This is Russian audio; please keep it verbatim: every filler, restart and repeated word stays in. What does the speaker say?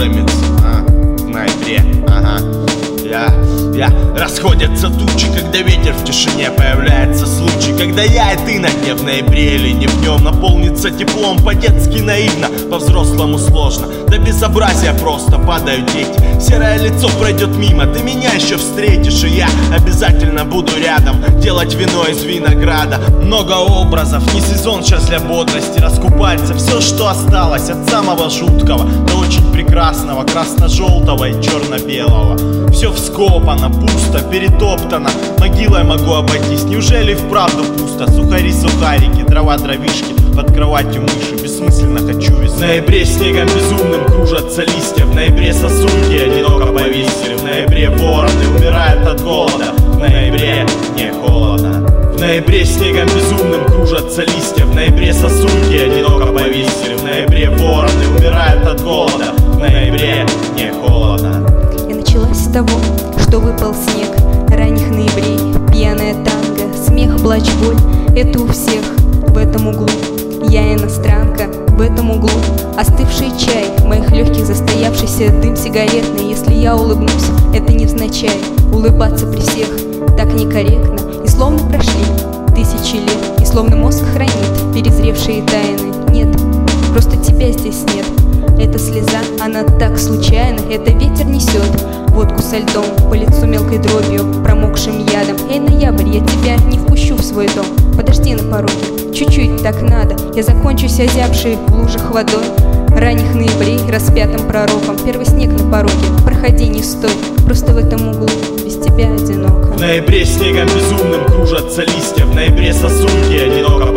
Муромец, а, в ноябре, ага. Я, я, расходятся тучи, когда ветер в тишине, появляется случай, когда я и ты на дне в ноябре или не в нем наполнится теплом, по-детски наивно, по-взрослому сложно, до безобразия просто падают дети. Серое лицо пройдет мимо, ты меня еще встретишь, и я обязательно буду рядом делать вино из винограда. Много образов, не сезон сейчас для бодрости, раскупается все, что осталось, от самого жуткого до очень прекрасного, красно-желтого и черно-белого. Все вскопано, пусто, перетоптано, могилой могу обойтись. Неужели вправду пусто? Сухари, сухарики, дрова, дровишки, под кроватью мыши, бессмысленно хочу весну. В ноябре снегом безумным кружатся листья, в ноябре сосульки одиноко повисли, в ноябре вороны умирают от голода, в ноябре не холодно. В ноябре снегом безумным кружатся листья, в ноябре сосульки одиноко повисли, в ноябре вороны умирают от голода, в ноябре не холодно. И началась с того, что выпал снег ранних ноябрей, пьяная танго, смех, плач, боль, это у всех в этом углу. Я иностранка в этом углу, остывший чай в моих легких, застоявшийся дым сигаретный. Если я улыбнусь, это невзначай, улыбаться при всех так некорректно. И словно прошли тысячи лет, и словно мозг хранит перезревшие тайны. Нет, просто тебя здесь нет. Эта слеза, она так случайна, это ветер несет водку со льдом, по лицу мелкой дробью, промокшим ядом. Эй, ноябрь, я тебя не впущу в свой дом, подожди на пороге, чуть-чуть так надо. Я закончусь озябшей в лужах водой ранних ноябрей, распятым пророком. Первый снег на пороге, проходи, не стой, просто в этом углу без тебя одиноко. В ноябре снегом безумным кружатся листья, в ноябре сосульки одиноко